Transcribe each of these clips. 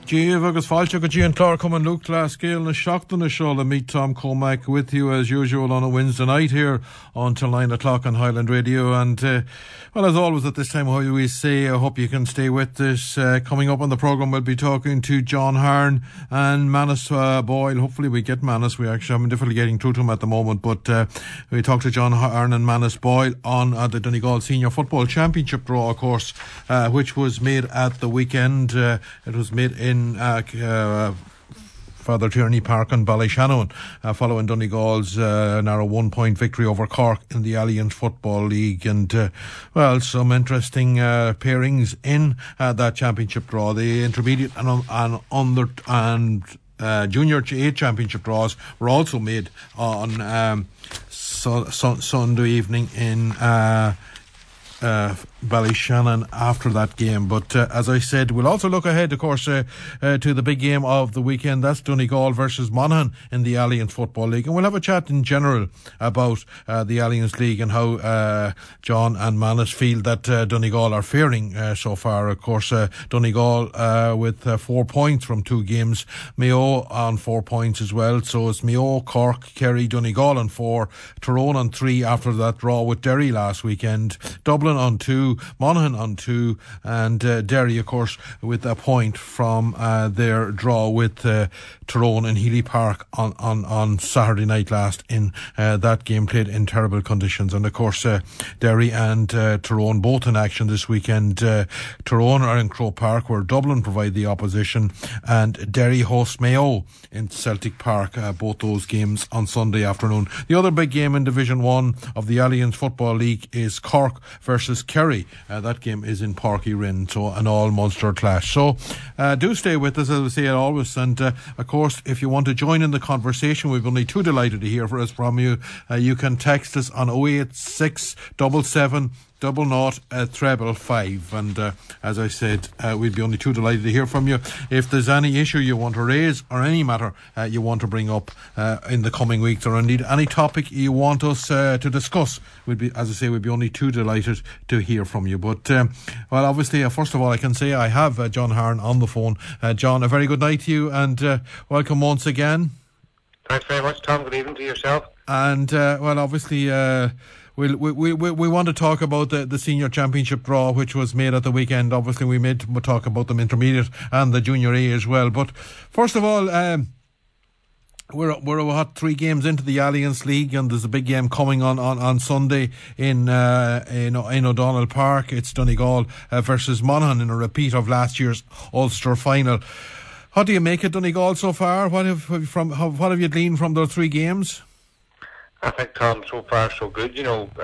Díomh agus fáilte go dtí an clár cumann Luke Glasgow na seachtainna seo le meet Tom Cormack with you as usual on a Wednesday night here until 9 o'clock on Highland Radio. And well, as always at this time, how we say, I hope you can stay with us. Coming up on the programme, we'll be talking to John Hearn and Manus Boyle. Hopefully we get Manus. We actually haven't difficulty getting through to him at the moment, but we talked to John Hearn and Manus Boyle on the Donegal Senior Football Championship draw, of course, which was made at the weekend. It was made in Father Tierney Park in Ballyshannon, following Donegal's narrow 1-point victory over Cork in the Alliance Football League. And well, some interesting pairings in that championship draw. The intermediate and under and junior A championship draws were also made on Sunday evening in Ballyshannon after that game. But as I said, we'll also look ahead, of course, to the big game of the weekend. That's Donegal versus Monaghan in the Alliance Football League, and we'll have a chat in general about the Alliance League and how John and Manus feel that Donegal are faring so far. Of course, Donegal with 4 points from 2 games, Mayo on 4 points as well. So it's Mayo, Cork, Kerry, Donegal on 4, Tyrone on 3 after that draw with Derry last weekend, Dublin on 2, Monaghan on 2, and Derry, of course, with a point from their draw with Tyrone in Healy Park on Saturday night last in that game played in terrible conditions. And of course, Derry and Tyrone both in action this weekend. Tyrone are in Croke Park, where Dublin provide the opposition, and Derry host Mayo in Celtic Park, both those games on Sunday afternoon. The other big game in Division 1 of the Alliance Football League is Cork versus Kerry. That game is in Páirc Uí Rinn, so an all-Munster clash. So do stay with us, as I say always. And of course, if you want to join in the conversation, we've only too delighted to hear from you. You can text us on 086 77 00 555, and as I said, we'd be only too delighted to hear from you. If there's any issue you want to raise or any matter you want to bring up in the coming weeks, or indeed any topic you want us to discuss, we'd be, as I say, we'd be only too delighted to hear from you. But well, obviously, first of all, I can say I have John Hearn on the phone. John, a very good night to you, and welcome once again. Thanks very much, Tom. Good evening to yourself. And well, obviously, we want to talk about the senior championship draw, which was made at the weekend. Obviously, we'll talk about the intermediate and the junior A as well. But first of all, we're 3 games into the Alliance League, and there's a big game coming on Sunday in O'Donnell Park. It's Donegal versus Monaghan in a repeat of last year's Ulster final. How do you make it, Donegal, so far? What have you gleaned from those 3 games? I think, Tom, so far so good.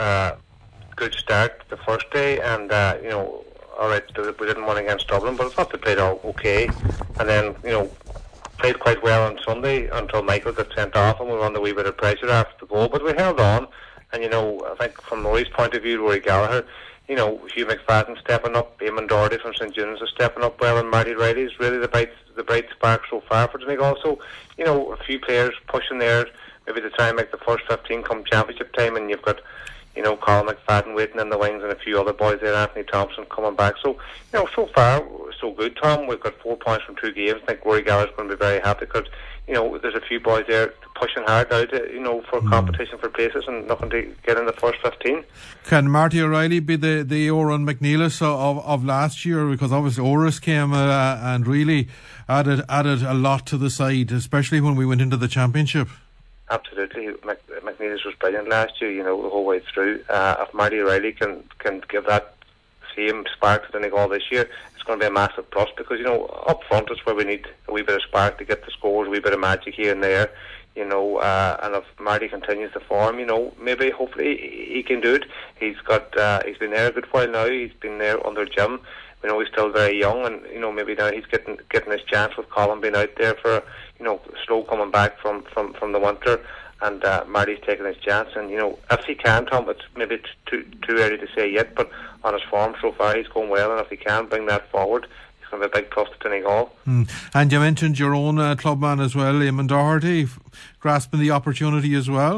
Good start the first day, and all right, we didn't win against Dublin, but I thought they played all okay. And then played quite well on Sunday until Michael got sent off, and we were under a wee bit of pressure after the goal. But we held on, and I think from Rory's point of view, Rory Gallagher, Hugh McFadden stepping up, Eamon Doherty from St John's is stepping up well, and Marty Riley is really the bright spark so far for Donegal. So a few players pushing there, maybe to try and make the first 15 come championship time, and you've got, Colin McFadden waiting in the wings and a few other boys there, Anthony Thompson coming back. So, so far, so good, Tom. We've got 4 points from 2 games. I think Rory Gallagher's going to be very happy because, there's a few boys there pushing hard out, for competition for places and nothing to get in the first 15. Can Marty O'Reilly be the Oran McNeilis of last year? Because obviously Oris came and really added a lot to the side, especially when we went into the championship. Absolutely, McNeilis was brilliant last year, the whole way through. If Marty O'Reilly can give that same spark to Donegal this year, it's going to be a massive plus because, up front is where we need a wee bit of spark to get the scores, a wee bit of magic here and there, and if Marty continues to form, maybe hopefully he can do it. He's been there a good while now. He's been there under Jim. We know he's still very young, and maybe now he's getting his chance with Colin being out there for slow coming back from the winter, and Marty's taking his chance. And if he can, Tom, it's maybe too early to say yet, but on his form so far he's going well, and if he can bring that forward, he's going to be a big plus to Donegal. And you mentioned your own clubman as well, Eamon Doherty, grasping the opportunity as well.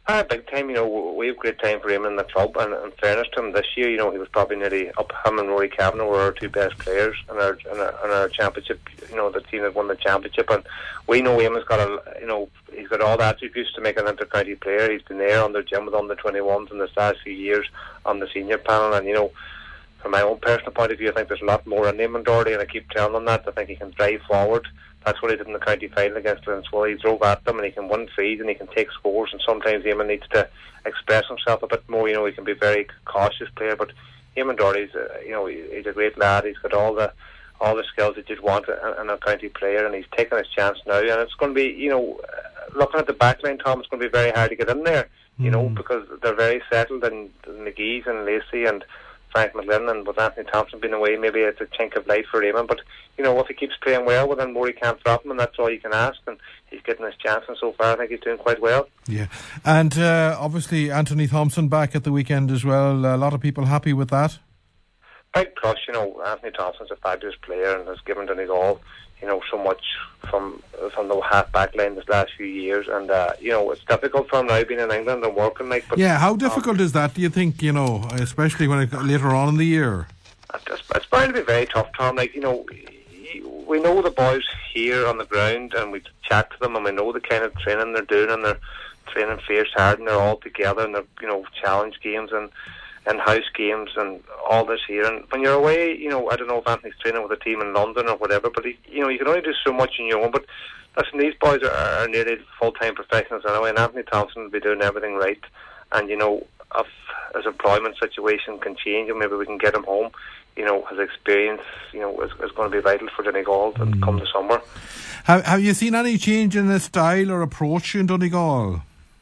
Big time. We have great time for him in the club, and in fairness to him, this year, he was probably nearly up. Him and Rory Kavanagh were our two best players in our championship. The team that won the championship, and we know him has got he's got all the attributes to make an inter-county player. He's been there on the gym with under 21s in the last few years on the senior panel, and from my own personal point of view, I think there's a lot more in Eamon Doherty, and I keep telling him that. I think he can drive forward. That's what he did in the county final against Lindswell. He drove at them, and he can win frees, and he can take scores, and sometimes Eamon needs to express himself a bit more. He can be a very cautious player, but Eamon Doherty's he's a great lad. He's got all the skills that you'd want in a county player, and he's taking his chance now, and it's going to be, looking at the back line, Tom, it's going to be very hard to get in there, because they're very settled, and McGee's and Lacey and Frank McLennan, and with Anthony Thompson being away, maybe it's a chink of light for Eamon. But if he keeps playing well, then Rory can't drop him, and that's all you can ask. And he's getting his chance, and so far I think he's doing quite well. Yeah, and obviously Anthony Thompson back at the weekend as well. A lot of people happy with that. Big plus, Anthony Thompson's a fabulous player and has given Donegal, so much from the half back line this last few years, and it's difficult for him now being in England and working but how difficult is that, do you think, especially when later on in the year? It's bound to be very tough, Tom. We know the boys here on the ground, and we chat to them, and we know the kind of training they're doing, and they're training fierce hard, and they're all together, and they're challenge games and house games and all this here. And when you're away, I don't know if Anthony's training with a team in London or whatever, but you can only do so much on your own. But listen, these boys are nearly full-time professionals anyway, and Anthony Thompson will be doing everything right. And if his employment situation can change, and maybe we can get him home, his experience, is going to be vital for Donegal and come the summer. Have you seen any change in the style or approach in Donegal?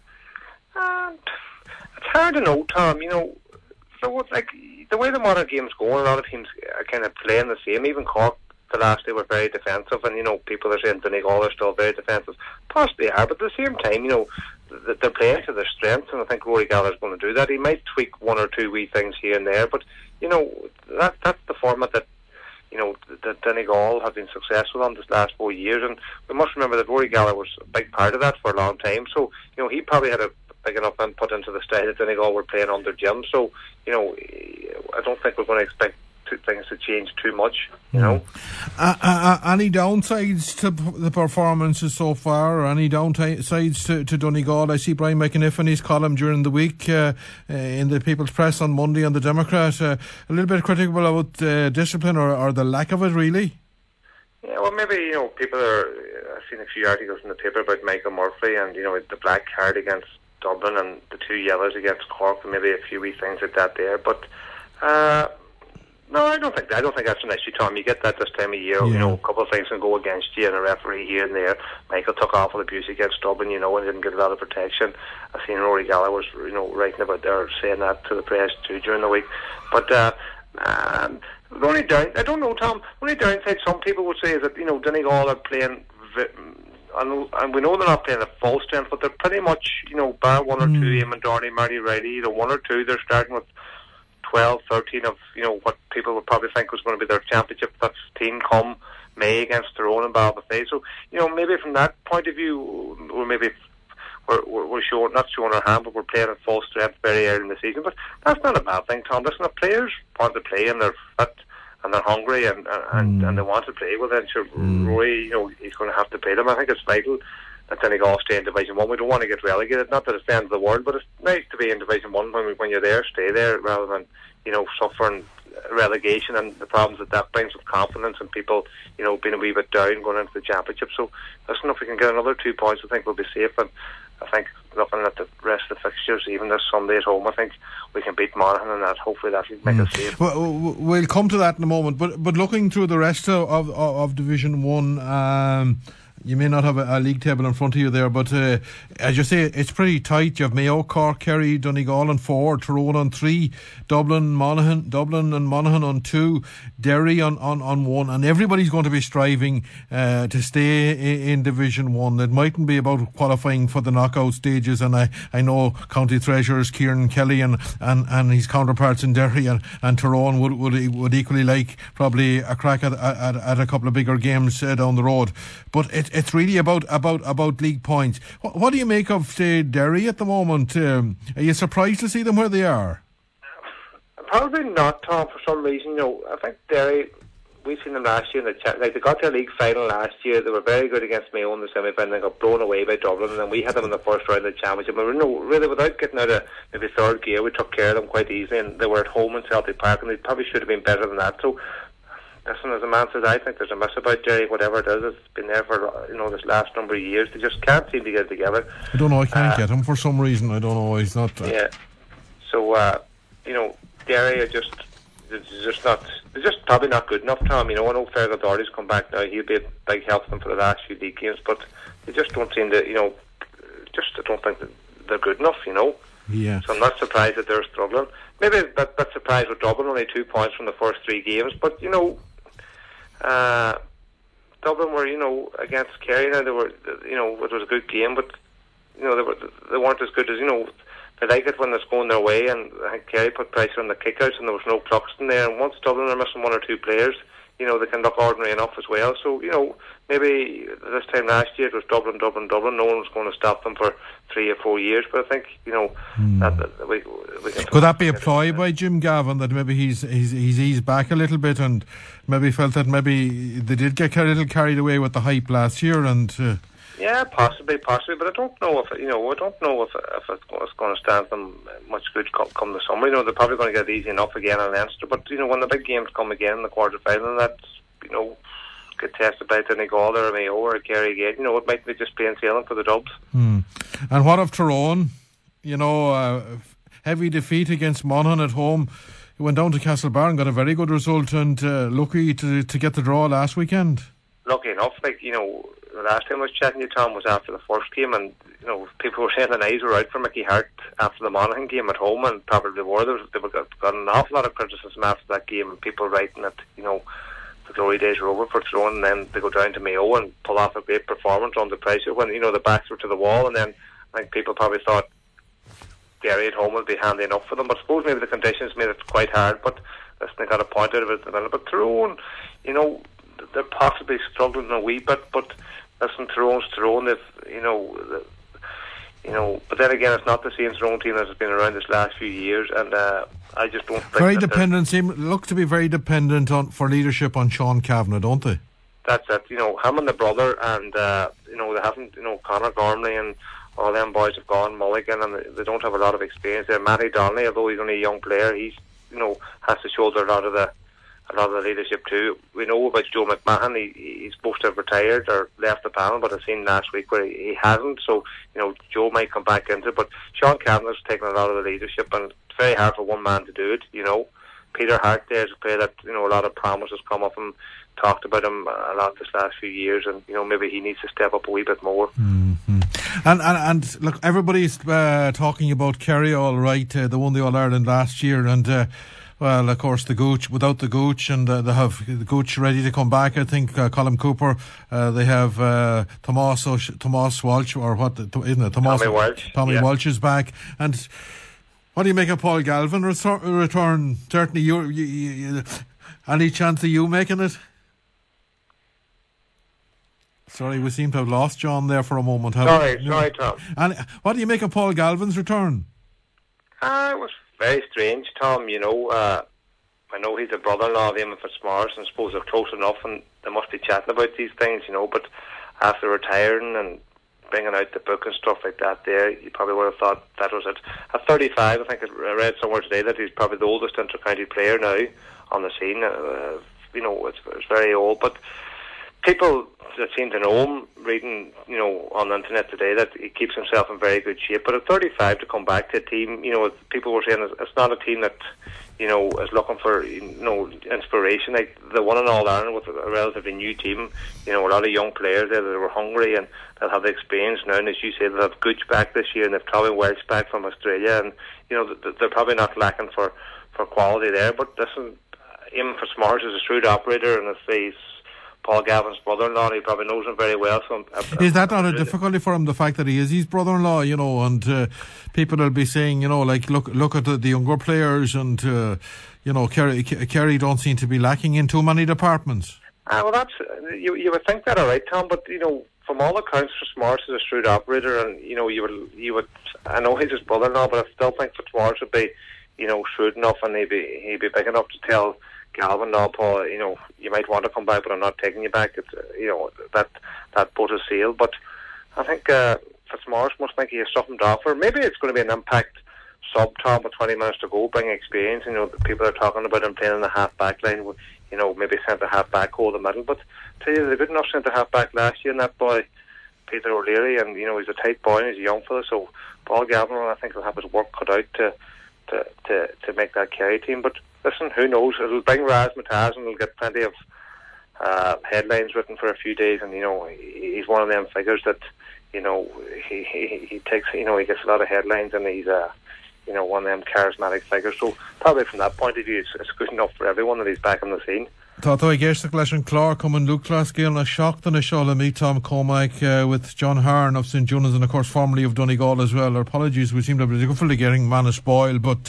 It's hard to know, Tom. So it's like the way the modern game's going, a lot of teams are kind of playing the same. Even Cork the last day were very defensive, and people are saying Donegal are still very defensive. Possibly are, but at the same time, they're playing to their strengths, and I think Rory Gallagher's going to do that. He might tweak one or two wee things here and there, but that's the format that that Donegal have been successful on this last 4 years, and we must remember that Rory Gallagher was a big part of that for a long time. So he probably had a big enough input into the style that Donegal were playing under Jim. So I don't think we're going to expect things to change too much. Any downsides to the performances so far, or any downsides to Donegal? I see Brian McAniffen's column during the week in the People's Press on Monday on the Democrat, a little bit critical about discipline or the lack of it, really. Yeah, well, maybe people are. I've seen a few articles in the paper about Michael Murphy and the black card against Dublin and the 2 yellows against Cork, and maybe a few wee things like that there. But no, I don't think that's an issue, Tom. You get that this time of year. A couple of things can go against you, and a referee here and there. Michael took awful abuse against Dublin, and didn't get a lot of protection. I've seen Rory Gallagher was, writing about there, saying that to the press too during the week. But the only I don't know, Tom. The only downside some people would say is that Donegal are playing. And we know they're not playing at full strength, but they're pretty much, bar one or two, Eamon Doherty, Marty Riley, one or two, they're starting with 12, 13 of, what people would probably think was going to be their championship 15 come May against Tyrone and Ballybofey. So, maybe from that point of view, or maybe we're not showing our hand, but we're playing at full strength very early in the season. But that's not a bad thing, Tom. Listen, the players want to play, and they're fit, and they're hungry, and they want to play with it. Sure, Roy, he's going to have to play them. I think it's vital that Donegal stay in Division 1. We don't want to get relegated. Not that it's the end of the world, but it's nice to be in Division 1 when you're there, stay there, rather than, suffering relegation and the problems that brings with confidence and people, being a wee bit down going into the championship. So, listen, if we can get another 2 points, I think we'll be safe. And I think looking at the rest of the fixtures, even this Sunday at home, I think we can beat Monaghan, and that hopefully that will make us safe. Well, we'll come to that in a moment. But looking through the rest of Division 1, you may not have a league table in front of you there, but as you say, it's pretty tight. You have Mayo, Cork, Kerry, Donegal on 4, Tyrone on 3, Dublin and Monaghan on 2, Derry on 1, and everybody's going to be striving to stay in Division 1. It mightn't be about qualifying for the knockout stages, and I know County Treasurers Kieran Kelly and his counterparts in Derry and Tyrone would equally like probably a crack at a couple of bigger games down the road. But it's really about league points. What do you make of, say, Derry at the moment? Are you surprised to see them where they are? Probably not, Tom, for some reason. I think Derry, we've seen them last year in the they got to the league final last year. They were very good against Mayo in the semi-final and got blown away by Dublin, and then we had them in the first round of the championship. But really, without getting out of maybe third gear, we took care of them quite easily, and they were at home in Celtic Park, and they probably should have been better than that. So, listen, as a man says, I think there's a mess about Derry. Whatever it is, it's been there for this last number of years. They just can't seem to get it together. I don't know. I can't get him for some reason. I don't know. He's not. Yeah. So Derry are just. They're just probably not good enough, Tom. I know Fergal Doherty's come back now. He'll be a big help to them for the last few league games, but they just don't seem to, I don't think that they're good enough, Yeah. So I'm not surprised that they're struggling. Maybe a bit surprised with Dublin, only 2 points from the first 3 games, but, Dublin were, against Kerry now, it was a good game, but, they weren't as good as, they like it when it's going their way, and I think Kerry put pressure on the kickouts, and there was no Cluxton there. And once Dublin are missing 1 or 2 players, they can look ordinary enough as well. So, maybe this time last year it was Dublin. No one was going to stop them for 3 or 4 years. But I think, that we can. Could that be a ploy by Jim Gavin, that maybe he's eased back a little bit, and maybe felt that maybe they did get a little carried away with the hype last year, and. Yeah, possibly, but I don't know if it's going to stand them much good come the summer. They're probably going to get easy enough again in Leinster, but when the big games come again in the quarter final, that's get tested by Donegal or Mayo or Kerry again. It might be just plain sailing for the Dubs. And what of Tyrone? Heavy defeat against Monaghan at home. He went down to Castlebar and got a very good result, and lucky to get the draw last weekend. Lucky enough, the last time I was chatting to you, Tom, was after the first game, and people were saying the eyes were out for Mickey Hart after the Monaghan game at home, and probably were. They got an awful lot of criticism after that game, and people writing that the glory days are over for Tyrone, and then they go down to Mayo and pull off a great performance under pressure when the backs were to the wall, and then I think people probably thought Derry at home would be handy enough for them. But I suppose maybe the conditions made it quite hard. But listen, they got a point out of it at the minute. But Tyrone, they're possibly struggling a wee bit, but. Listen, Tyrone's Tyrone. But then again, it's not the same Tyrone team that has been around this last few years, and I just don't think very dependent. Look to be very dependent for leadership on Sean Kavanagh, don't they? That's it. Him and the brother, and they haven't. Conor Gormley and all them boys have gone. Mulligan, and they don't have a lot of experience there. Matty Donnelly, although he's only a young player, he's has to shoulder a lot of the leadership too. We know about Joe McMahon. He's supposed to have retired or left the panel, but I've seen last week where he hasn't. So Joe might come back into it. But Sean Kavanagh's taken a lot of the leadership, and it's very hard for one man to do it. Peter Hart there is a player that a lot of promises come up and talked about him a lot this last few years, and maybe he needs to step up a wee bit more. Mm-hmm. And look, everybody's talking about Kerry, all right. They won the All Ireland last year, and. Well, of course, the Gooch, without the Gooch, and they have the Gooch ready to come back. I think Colin Cooper, they have Tomas Walsh, or what, isn't it? Tommy Walsh. Tommy Walsh is back. And what do you make of Paul Galvin return? Certainly, you any chance of you making it? Sorry, we seem to have lost John there for a moment. Sorry, Tom. And what do you make of Paul Galvin's return? It was very strange, Tom. I know he's a brother-in-law of Eamon Fitzmaurice, and I suppose they're close enough, and they must be chatting about these things, but after retiring and bringing out the book and stuff like that there, you probably would have thought that was it. At 35, I think I read somewhere today that he's probably the oldest inter-county player now on the scene. It's very old, but people that seem to know him, reading, on the internet today, that he keeps himself in very good shape. But at 35, to come back to a team, people were saying it's not a team that, is looking for, inspiration. Like, they won an All-Ireland with a relatively new team, a lot of young players there that were hungry and that have the experience now. And as you say, they have Gooch back this year, and they've Tommy Welch back from Australia, and, they're probably not lacking for quality there. But listen, Eamon Fitzmaurice is a shrewd operator, and he's Paul Gavin's brother-in-law, and he probably knows him very well. So is that not a difficulty for him, the fact that he is his brother-in-law, and people will be saying, look at the younger players, and Kerry don't seem to be lacking in too many departments. Well, that's you would think that, all right, Tom, but from all accounts, Fitzmaurice is a shrewd operator, and you would. I know he's his brother-in-law, but I still think Fitzmaurice would be, shrewd enough, and he'd be big enough to tell Galvin, "No, Paul, you might want to come back, but I'm not taking you back. It's, that boat has sailed." But I think Fitzmaurice must think he has something to offer. Maybe it's going to be an impact sub, Tom, with 20 minutes to go, bring experience. The people are talking about him playing in the half-back line, maybe centre-half-back, hold the middle. But I tell you, the good enough centre-half-back last year, and that boy, Peter O'Leary, and, he's a tight boy and he's a young fella, so Paul Gavin, I think, will have his work cut out to make that Kerry team. But listen, who knows? It'll bring Raz Mataz, and we'll get plenty of headlines written for a few days, and, he's one of them figures that, he takes, he gets a lot of headlines, and he's one of them charismatic figures. So probably from that point of view, it's good enough for everyone that he's back on the scene. Tá I gceiste leis an chlár cuman Lucas Gael na seachtainna seo le meet Tom Cormack with John Hearn of St. John's and of course formerly of Donegal as well. Our apologies, we seem to be fully getting man a spoil, but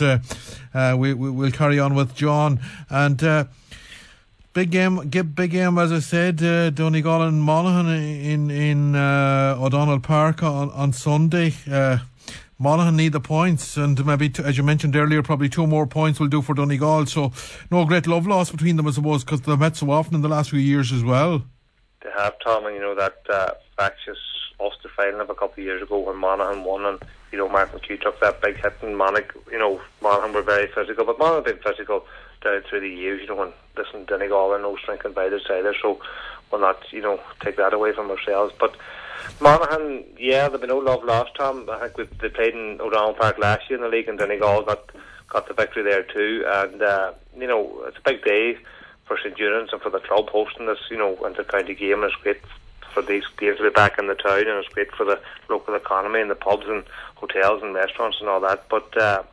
we'll carry on with John. And big game as I said, Donegal and Monaghan in O'Donnell Park on Sunday. Monaghan need the points, and maybe, as you mentioned earlier, probably 2 more points will do for Donegal. So no great love lost between them, I suppose, because they've met so often in the last few years as well. They have, Tom, and that fractious Ulster final of a couple of years ago when Monaghan won, and Mark McHugh took that big hit, and Monaghan were very physical, but Monaghan have been physical down through the years. And listen, Donegal are no strength and vitals either, so we'll not take that away from ourselves. But Monaghan, there'll be no love lost, Tom. I think they played in O'Donnell Park last year in the league, and Donegal got the victory there too. And it's a big day for St. John's and for the club hosting this, inter-county game. And it's great for these games to be back in the town, and it's great for the local economy and the pubs and hotels and restaurants and all that. But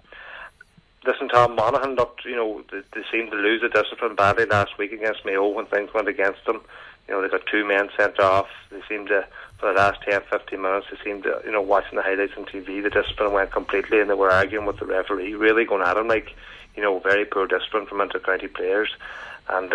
listen, Tom, Monaghan looked, they seemed to lose the discipline badly last week against Mayo when things went against them. They got 2 men sent off. They seemed to, for the last 10-15 minutes, they seemed to, watching the highlights on TV, the discipline went completely, and they were arguing with the referee, really going at him, very poor discipline from inter-county players. And,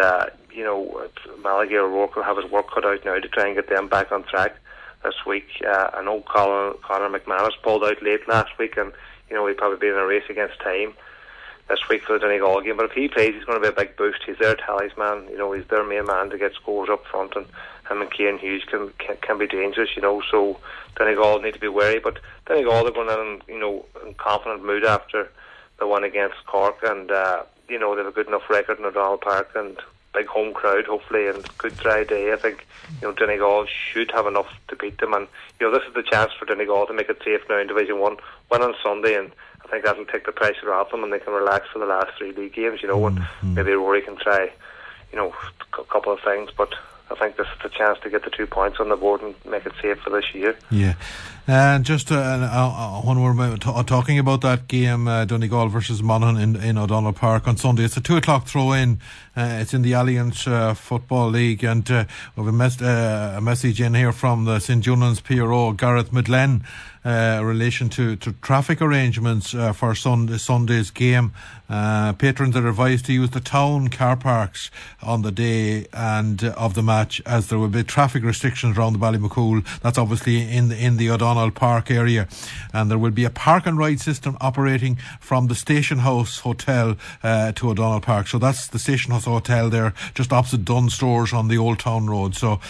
Malachi O'Rourke will have his work cut out now to try and get them back on track this week. I know Conor McManus pulled out late last week, and, he'd probably be in a race against time this week for the Donegal game. But if he plays, he's going to be a big boost. He's their talisman, he's their main man to get scores up front, and him and Cian Hughes can be dangerous, so Donegal need to be wary. But Donegal are going in confident mood after the one against Cork, and they have a good enough record in O'Donnell Park and big home crowd hopefully, and good dry day. I think Donegal should have enough to beat them, and this is the chance for Donegal to make it safe now in Division 1. Win on Sunday, and I think that'll take the pressure off them, and they can relax for the last 3 league games, and maybe Rory can try a couple of things, but I think this is the chance to get the 2 points on the board and make it safe for this year. Yeah. And just when we're talking about that game, Donegal versus Monaghan in O'Donnell Park on Sunday, it's a 2:00 throw-in. It's in the Alliance Football League, and we have a message in here from the St. John's PRO, Gareth Midlen, in relation to traffic arrangements for Sunday's game. Patrons are advised to use the town car parks on the day and of the match, as there will be traffic restrictions around the Ballymacool. That's obviously in the O'Donnell Park area, and there will be a park and ride system operating from the Station House Hotel to O'Donnell Park. So that's the Station House Hotel there, just opposite Dunn Stores on the Old Town Road. So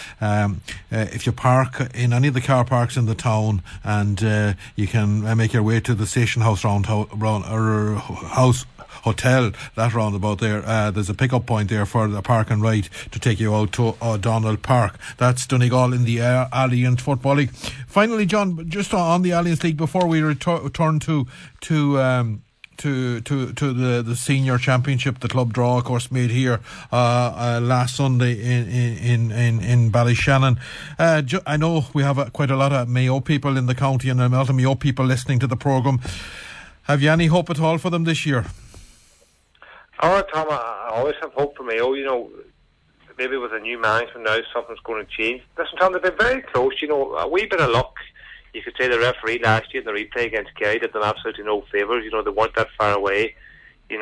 if you park in any of the car parks in the town, and you can make your way to the Station House House Hotel, that roundabout there, there's a pick-up point there for the park and ride to take you out to O'Donnell Park. That's Donegal in the Alliance Football League. Finally, John, just on the Alliance League before we return to the senior championship, the club draw, of course, made here last Sunday in Ballyshannon. I know we have quite a lot of Mayo people in the county, and a lot of Mayo people listening to the programme. Have you any hope at all for them this year? Oh, Tom, I always have hope for Mayo. Maybe with a new management now, something's going to change. Listen, Tom, they've been very close. A wee bit of luck. You could say the referee last year in the replay against Kerry did them absolutely no favours. They weren't that far away. They've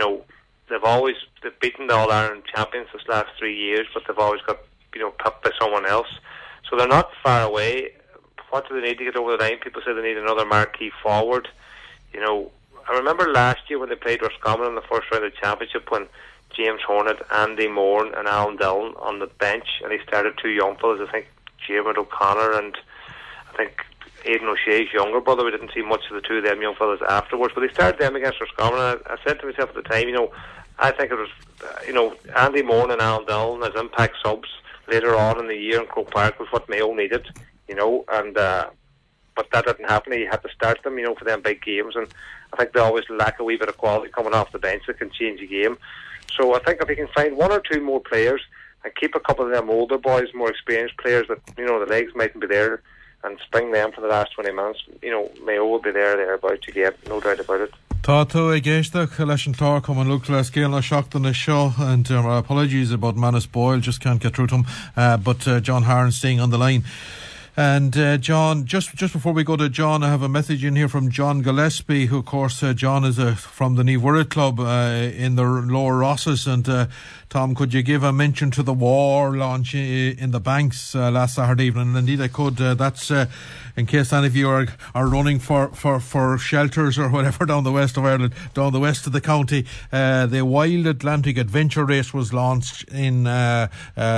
beaten the All-Ireland champions this last 3 years, but they've always got, pipped by someone else. So they're not far away. What do they need to get over the line? People say they need another marquee forward. You know, I remember last year when they played Roscommon in the first round of the championship when James Hornet, Andy Moore and Alan Dillon on the bench, and he started two young fellas, I think James O'Connor and I think Aidan O'Shea's younger brother. We didn't see much of the two of them young fellas afterwards, but they started them against Roscommon, and I said to myself at the time, you know, I think it was, you know, Andy Moore and Alan Dillon as impact subs later on in the year in Croke Park was what Mayo needed, you know, and but that didn't happen. He had to start them, you know, for them big games, and I think they always lack a wee bit of quality coming off the bench that can change a game. So I think if he can find one or two more players and keep a couple of them older boys, more experienced players that, you know, the legs mightn't be there, and spring them for the last 20 minutes, you know, Mayo will be thereabouts again, no doubt about it. Tá tú ag éisteach leis an tar come an look le scéal na seachtain is seo, and apologies about Manus Boyle, just can't get through to him, but John Harn staying on the line. And John, just before we go to John, I have a message in here from John Gillespie, who of course John is from the Ní Mhuire Club in the Lower Rosses, and Tom, could you give a mention to the war launch in the Banks last Saturday evening? And indeed I could. That's in case any of you are running for shelters or whatever down the west of Ireland, down the west of the county. The Wild Atlantic Adventure Race was launched in the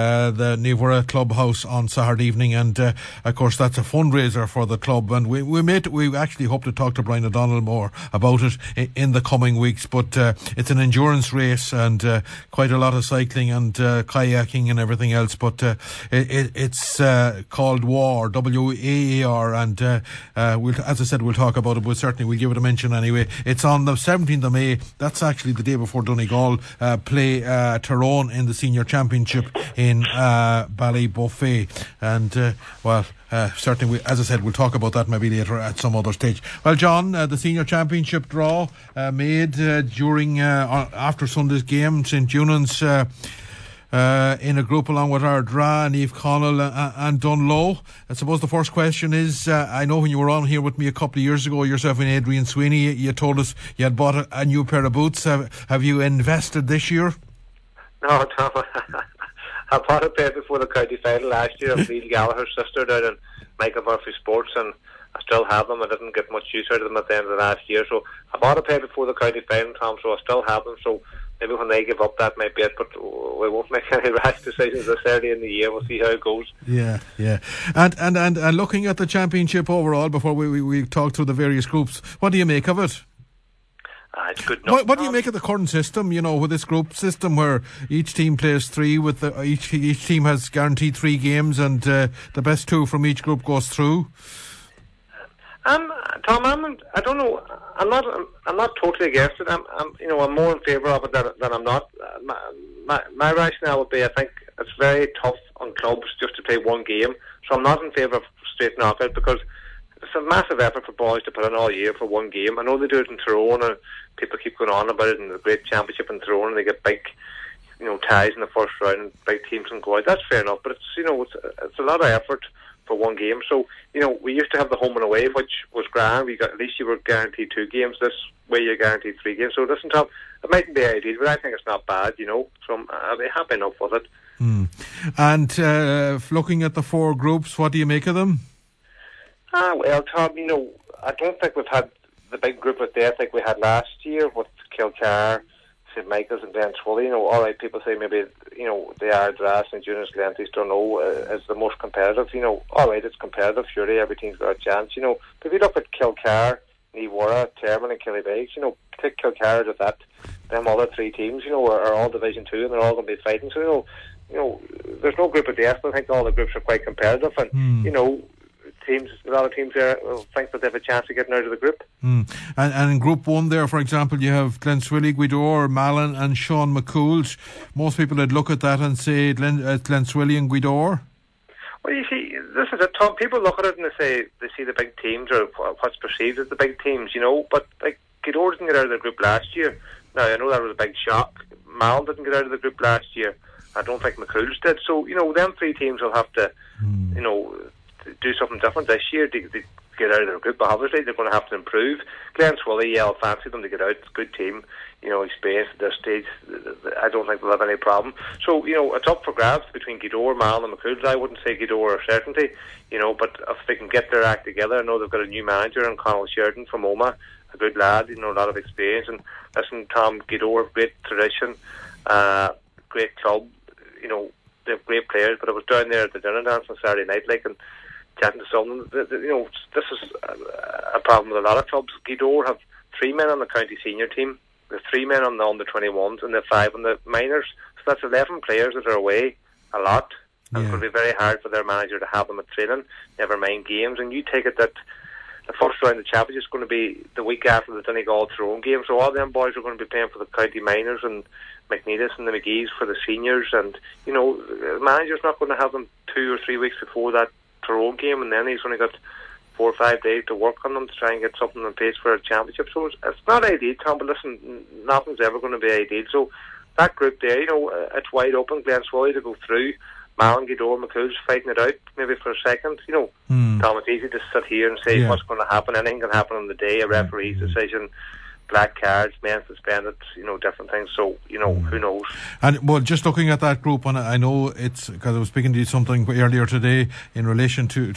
Ní Mhuire Clubhouse on Saturday evening, and of course that's a fundraiser for the club, and we actually hope to talk to Brian O'Donnell more about it in the coming weeks. But it's an endurance race, and quite a lot of cycling and kayaking and everything else, but it's called WAR, WAAR, and as I said, we'll talk about it, but certainly we'll give it a mention anyway. It's on the 17th of May. That's actually the day before Donegal play Tyrone in the Senior Championship in Ballybuffet, and certainly, as I said, we'll talk about that maybe later at some other stage. Well, John, the Senior Championship draw made during after Sunday's game, St. Junan's in a group along with Ardra and Eve Connell and Dunlow. I suppose the first question is, I know when you were on here with me a couple of years ago, yourself and Adrian Sweeney, you told us you had bought a new pair of boots. Have you invested this year? No, Tom. I bought a pair before the county final last year of Neil Gallagher's sister down in Michael Murphy Sports, and I still have them. I didn't get much use out of them at the end of the last year, so I bought a pair before the county final, Tom, so I still have them. So maybe when they give up, that might be it, but we won't make any rash decisions this early in the year. We'll see how it goes. Yeah. And looking at the championship overall, before we talk through the various groups, what do you make of it? It's good enough. What do you make of the current system, you know, with this group system where each team plays three, with each team has guaranteed 3 games, and the best 2 from each group goes through? Tom, I don't know. I'm not totally against it. I'm more in favour of it than I'm not. My rationale would be, I think it's very tough on clubs just to play one game, so I'm not in favour of straight knockout, because it's a massive effort for boys to put in all year for one game. I know they do it in Tyrone, and people keep going on about it in the great championship in Tyrone, and they get big, you know, ties in the first round, and big teams can go out. That's fair enough, but it's, you know, it's a lot of effort for one game. So, you know, we used to have the home and away, which was grand. At least you were guaranteed 2 games. This way you're guaranteed 3 games. So listen, Tom, it mightn't be ideal, but I think it's not bad, you know. So I'll be happy enough with it. And looking at the 4 groups, what do you make of them? Well, Tom, you know, I don't think we've had the big group of death like we had last year with Kilcar, St. Michael's and Glentwilly. You know, all right, people say maybe, you know, the Ardra, St. Junan's, Glenties, Dunlow is the most competitive. You know, all right, it's competitive, surely every team's got a chance. You know, but if you look at Kilcar, Ní Mhuire, Termon and Killybegs, you know, take Kilcar out of that, them other 3 teams, you know, are all Division 2, and they're all going to be fighting. So, you know, there's no group of death, but I think all the groups are quite competitive, and, you know, a lot of teams there will think that they have a chance of getting out of the group. And in Group 1 there, for example, you have Glenswilly, Gweedore, Malin and Sean McCool's. Most people would look at that and say Glenswilly and Gweedore. Well, you see, this is it, Tom. People look at it and they see the big teams, or what's perceived as the big teams, you know, but like Gweedore didn't get out of the group last year. Now, I know that was a big shock. Malin didn't get out of the group last year. I don't think McCool's did. So, you know, them 3 teams will have to, you know, do something different this year to get out of their group, but obviously they're going to have to improve. Glenswilly, I'll fancy them to get out. It's a good team, experienced at this stage. I don't think they'll have any problem. So, it's up for grabs between Gweedore, Malin and McCool's. I wouldn't say Gweedore are certainty, but if they can get their act together, I know they've got a new manager in Conal Sheridan from Omagh, a good lad, a lot of experience. And listen, Tom, Gweedore, great tradition, great club, they have great players, but I was down there at the dinner dance on Saturday night, and chatting to someone, this is a problem with a lot of clubs. Gweedore have 3 men on the county senior team, the 3 men on the under-21s, and the 5 on the minors. So that's 11 players that are away a lot. And it's going to be very hard for their manager to have them at training, never mind games. And you take it that the first round of the championship is going to be the week after the Donegal Tyrone game. So all them boys are going to be playing for the county minors, and McNeedus and the McGees for the seniors. And, the manager's not going to have them 2 or 3 weeks before that Tyrone game, and then he's only got 4 or 5 days to work on them to try and get something in place for a championship. So it's not ideal, Tom, but listen, nothing's ever going to be ideal. So that group there, it's wide open. Glenswilly to go through. Malin, Gweedore, McCool's fighting it out maybe for a second. Tom, it's easy to sit here and say what's going to happen. Anything can happen on the day, a referee's decision, black cards, men suspended, different things. So, who knows? And, well, just looking at that group, and I know it's because I was speaking to you something earlier today in relation to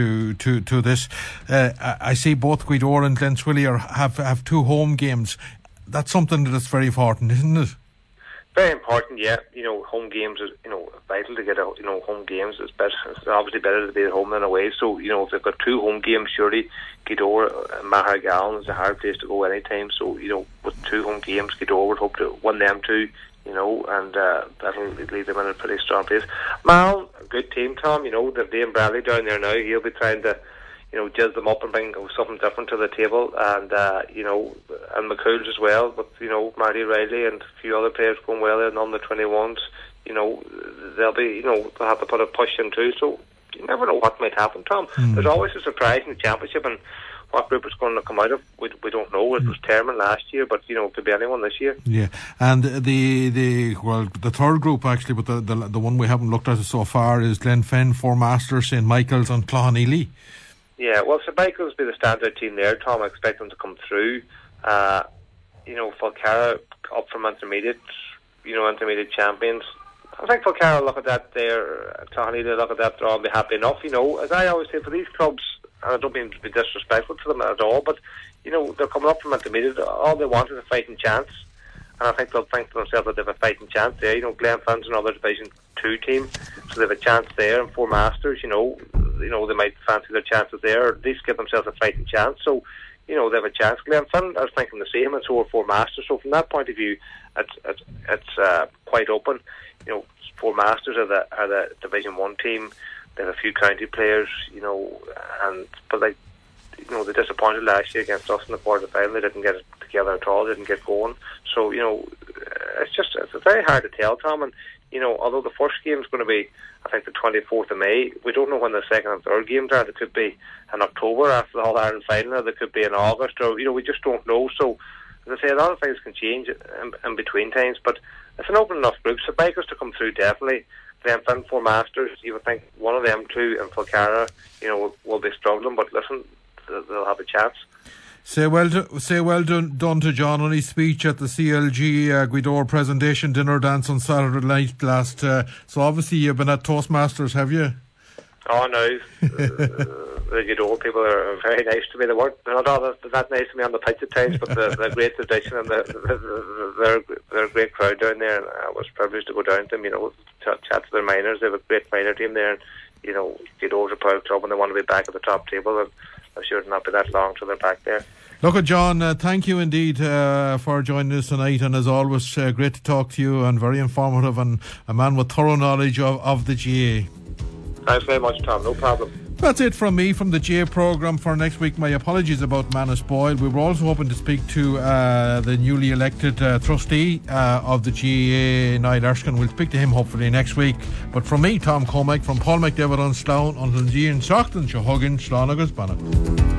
this. I see both Gweedore and Glenswilly have 2 home games. That's something that is very important, isn't it? Very important, yeah. Home games is, vital to get out. Home games is better. It's obviously better to be at home than away. So, if they've got 2 home games, surely Gweedore and Maher-Gallen is a hard place to go anytime. So, with 2 home games, Gweedore would hope to win them 2, and that'll leave them in a pretty strong place. Malin, a good team, Tom. They've Liam Bradley down there now. He'll be trying to jazz them up and bring something different to the table, and and McCool's as well, but Marty Riley and a few other players going well in on the 21s, they'll be they'll have to put a push in too. So you never know what might happen, Tom. There's always a surprise in the championship, and what group it's going to come out of, we don't know. It was Termon last year, but it could be anyone this year. Yeah, and the third group actually, but the one we haven't looked at so far is Glenfenn, Four Masters, St Michael's, and Cloughaneely. Yeah, well, St Michael's will be the standout team there, Tom. I expect them to come through. Falcara up from intermediate, intermediate champions. I think Falcara look at that there, Cloughaneely look at that, they'll all be happy enough. As I always say, for these clubs, and I don't mean to be disrespectful to them at all, but, they're coming up from intermediate. All they want is a fighting chance. And I think they'll think to themselves that they have a fighting chance there. Glenfenn's another Division 2 team, so they have a chance there. And Four Masters, they might fancy their chances there, or at least give themselves a fighting chance. So, they have a chance. Glenfenn, I was thinking the same, and so are Four Masters. So from that point of view, it's quite open. Four Masters are the Division 1 team. They have a few county players, but they disappointed last year against us in the quarter-final. They didn't get it together at all, didn't get going. So, it's very hard to tell, Tom. And, although the first game is going to be, I think, the 24th of May, we don't know when the second and third games are. They could be in October after the All-Ireland final, or they could be in August, or, we just don't know. So, as I say, a lot of things can change in between times, but it's an open enough group. So, bikers to come through, definitely. Glenfenn, Four Masters, you would think one of them two, and Falcara, will be struggling, but listen, they'll have a chance. Say well done to John on his speech at the CLG Gweedore presentation dinner dance on Saturday night last. So obviously you've been at Toastmasters, have you? Oh no, the Gweedore people are very nice to me. They're not all that nice to me on the pitch at times, but they're great tradition, and they're a great crowd down there. And I was privileged to go down to them, chat to their minors. They have a great minor team there, and Gweedore's a proud club, and they want to be back at the top table. And I'm sure it'll not be that long till they're back there. Look at John, thank you indeed for joining us tonight, and as always, great to talk to you, and very informative, and a man with thorough knowledge of the GAA. Thanks very much, Tom. No problem. That's it from me from the GAA programme for next week. My apologies about Manus Boyle. We were also hoping to speak to the newly elected trustee of the GAA, Niall Erskine. We'll speak to him hopefully next week. But from me, Tom Cormack, from Paul McDevitt on Sloan, until Gian Sochtan, Shahuggin, Slán agus Banna.